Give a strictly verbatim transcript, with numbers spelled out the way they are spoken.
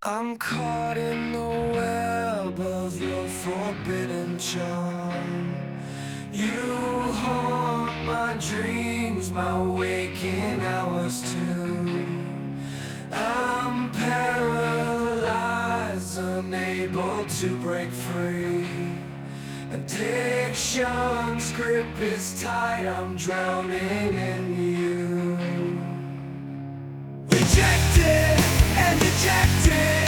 I'm caught in the web of your forbidden charm. You haunt my dreams, my waking hours too. I'm paralyzed, unable to break free. Addiction's grip is tight, I'm drowning in you. Rejected and dejected.